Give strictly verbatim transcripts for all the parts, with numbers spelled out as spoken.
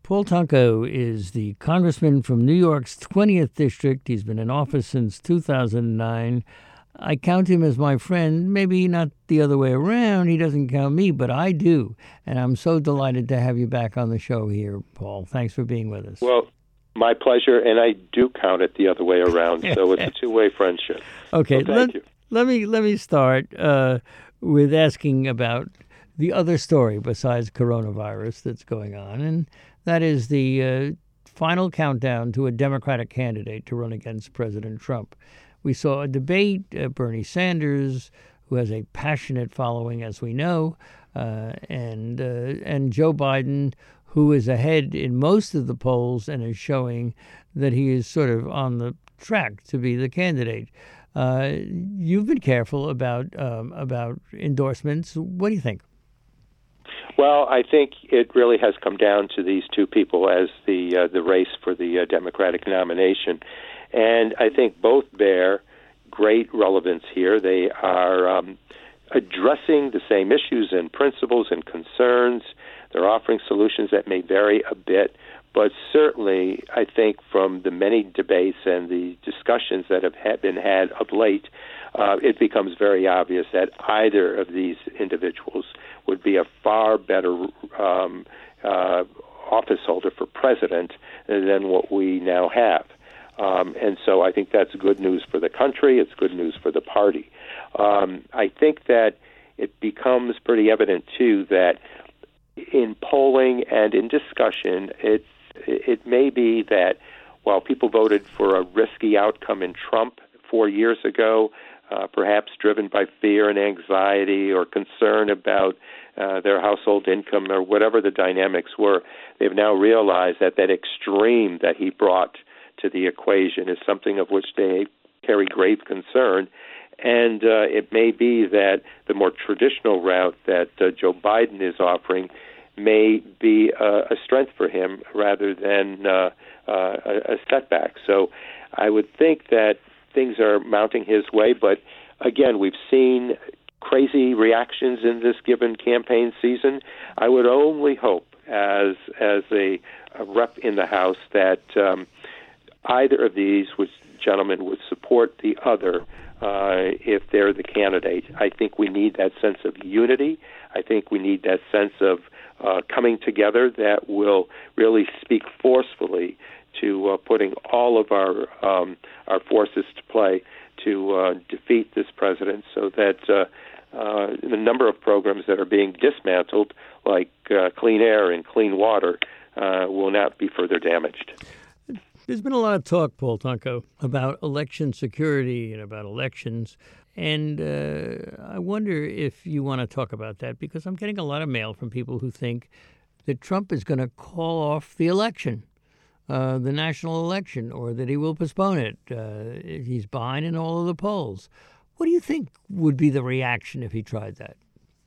Paul Tonko is the congressman from New York's twentieth District. He's been in office since two thousand nine. I count him as my friend, maybe not the other way around. He doesn't count me, but I do. And I'm so delighted to have you back on the show here, Paul. Thanks for being with us. Well, my pleasure, and I do count it the other way around, so it's a two-way friendship. Okay, so thank let, you. let me let me start uh, with asking about the other story besides coronavirus that's going on, and that is the uh, final countdown to a Democratic candidate to run against President Trump. We saw a debate, uh, Bernie Sanders, who has a passionate following, as we know, uh, and uh, and Joe Biden, who is ahead in most of the polls and is showing that he is sort of on the track to be the candidate. Uh, you've been careful about um, about endorsements. What do you think? Well, I think it really has come down to these two people as the uh, the race for the uh, Democratic nomination. And I think both bear great relevance here. They are um, addressing the same issues and principles and concerns. They're offering solutions that may vary a bit, but certainly I think from the many debates and the discussions that have ha- been had of late, uh, it becomes very obvious that either of these individuals would be a far better um, uh, office holder for president than what we now have. Um, and so I think that's good news for the country. It's good news for the party. Um, I think that it becomes pretty evident, too, that in polling and in discussion, it's, it may be that while people voted for a risky outcome in Trump four years ago, uh, perhaps driven by fear and anxiety or concern about uh, their household income or whatever the dynamics were, they've now realized that that extreme that he brought to the equation is something of which they carry grave concern. And uh, it may be that the more traditional route that uh, Joe Biden is offering may be uh, a strength for him rather than uh, uh, a setback. So I would think that things are mounting his way. But again, we've seen crazy reactions in this given campaign season. I would only hope as, as a, a rep in the House that um, either of these would, gentlemen would support the other uh, if they're the candidate. I think we need that sense of unity. I think we need that sense of uh, coming together that will really speak forcefully to uh, putting all of our um, our forces to play to uh, defeat this president so that uh, uh, the number of programs that are being dismantled, like uh, clean air and clean water, uh, will not be further damaged. There's been a lot of talk, Paul Tonko, about election security and about elections. And uh, I wonder if you want to talk about that, because I'm getting a lot of mail from people who think that Trump is going to call off the election, uh, the national election, or that he will postpone it. Uh, he's behind in all of the polls. What do you think would be the reaction if he tried that?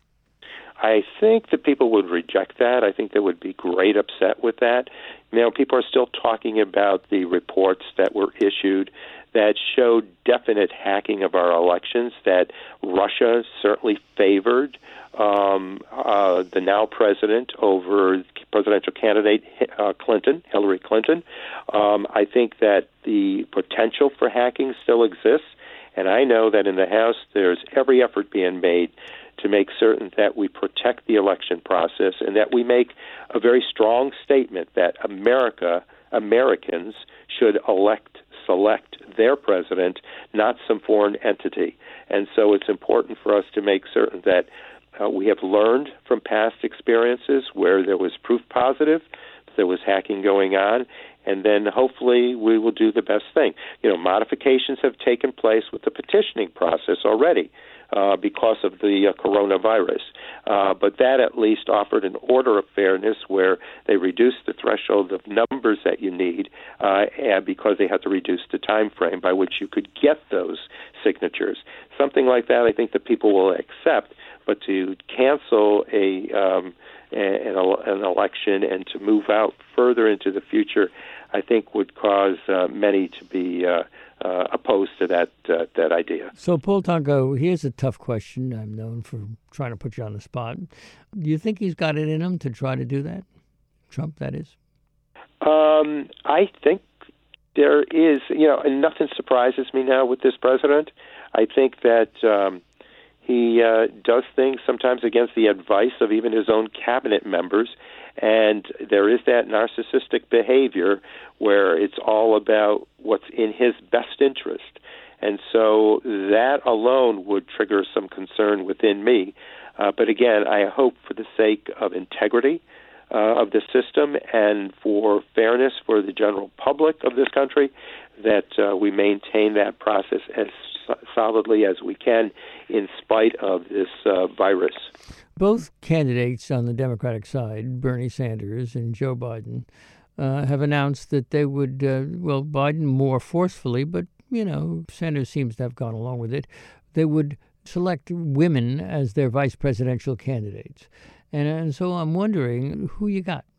I think that people would reject that. I think they would be great upset with that. You know, people are still talking about the reports that were issued that showed definite hacking of our elections, that Russia certainly favored um, uh, the now president over presidential candidate uh, Clinton, Hillary Clinton. Um, I think that the potential for hacking still exists, and I know that in the House there's every effort being made to make certain that we protect the election process and that we make a very strong statement that America, Americans should elect, select their president, not some foreign entity. And so it's important for us to make certain that uh, we have learned from past experiences where there was proof positive, there was hacking going on, and then hopefully we will do the best thing. You know, modifications have taken place with the petitioning process already. Uh, because of the uh, coronavirus. Uh, but that at least offered an order of fairness where they reduced the threshold of numbers that you need uh, and because they had to reduce the time frame by which you could get those signatures. Something like that I think that people will accept, but to cancel a um, an, an election and to move out further into the future, I think would cause uh, many to be uh, Uh, opposed to that uh, that idea. So, Paul Tonko, here's a tough question. I'm known for trying to put you on the spot. Do you think he's got it in him to try to do that? Trump, that is? Um, I think there is, you know, and nothing surprises me now with this president. I think that um, he uh, does things sometimes against the advice of even his own cabinet members, and there is that narcissistic behavior where it's all about what's in his best interest. And so that alone would trigger some concern within me. Uh, but again, I hope for the sake of integrity uh, of the system and for fairness for the general public of this country that uh, we maintain that process as so- solidly as we can in spite of this uh, virus. Both candidates on the Democratic side, Bernie Sanders and Joe Biden, uh, have announced that they would, uh, well, Biden more forcefully, but, you know, Sanders seems to have gone along with it, they would select women as their vice presidential candidates. And, and so I'm wondering who you got.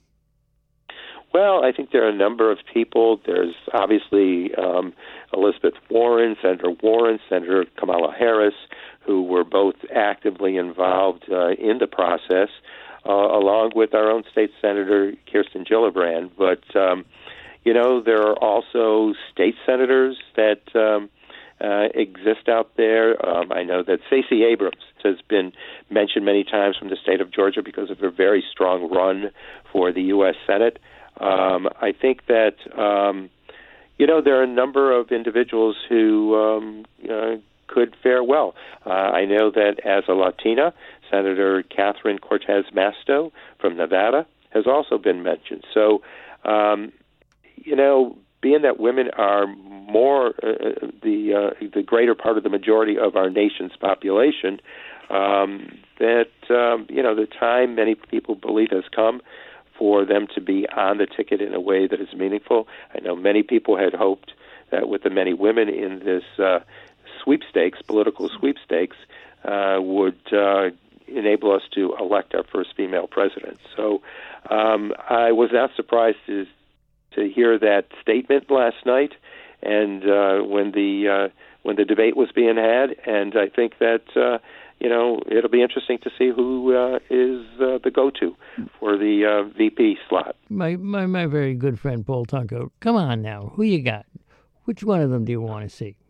Well, I think there are a number of people. There's obviously um, Elizabeth Warren, Senator Warren, Senator Kamala Harris, who were both actively involved uh, in the process, uh, along with our own state senator, Kirsten Gillibrand. But, um, you know, there are also state senators that um, uh, exist out there. Um, I know that Stacey Abrams has been mentioned many times from the state of Georgia because of her very strong run for the U S Senate. Um, I think that, um, you know, there are a number of individuals who um, uh, could fare well. Uh, I know that as a Latina, Senator Catherine Cortez Masto from Nevada has also been mentioned. So, um, you know, being that women are more uh, the uh, the greater part of the majority of our nation's population, um, that, um, you know, the time many people believe has come for them to be on the ticket in a way that is meaningful. I know many people had hoped that with the many women in this uh, sweepstakes, political sweepstakes, uh, would uh, enable us to elect our first female president. So um, I was not surprised to to hear that statement last night, and uh, when the uh, when the debate was being had, and I think that uh, you know it'll be interesting to see who uh, is uh, the go-to for the uh, V P slot. My, my my very good friend Paul Tonko, come on now, who you got? Which one of them do you want to see?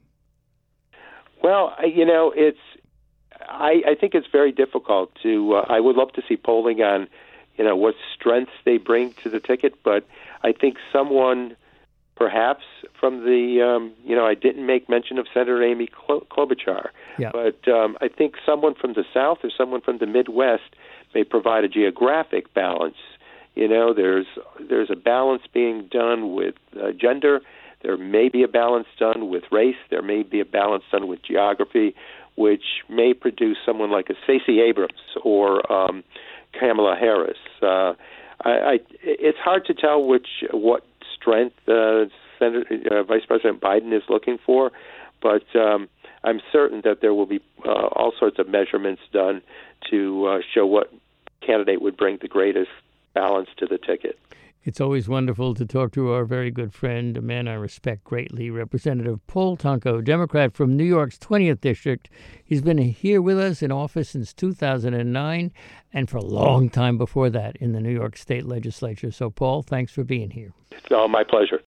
Well, I- you know, it's I, I think it's very difficult to. Uh, I would love to see polling on, you know, what strengths they bring to the ticket, but I think someone, perhaps from the, um, you know, I didn't make mention of Senator Amy Klo- Klobuchar, yeah. but um, I think someone from the South or someone from the Midwest may provide a geographic balance. You know, there's there's a balance being done with uh, gender. There may be a balance done with race. There may be a balance done with geography, which may produce someone like a Stacey Abrams or um, Kamala Harris. Uh, I, I, it's hard to tell which what strength uh, Senator, uh, Vice President Biden is looking for, but um, I'm certain that there will be uh, all sorts of measurements done to uh, show what candidate would bring the greatest balance to the ticket. It's always wonderful to talk to our very good friend, a man I respect greatly, Representative Paul Tonko, Democrat from New York's twentieth District. He's been here with us in office since two thousand nine and for a long time before that in the New York State Legislature. So, Paul, thanks for being here. It's all my pleasure.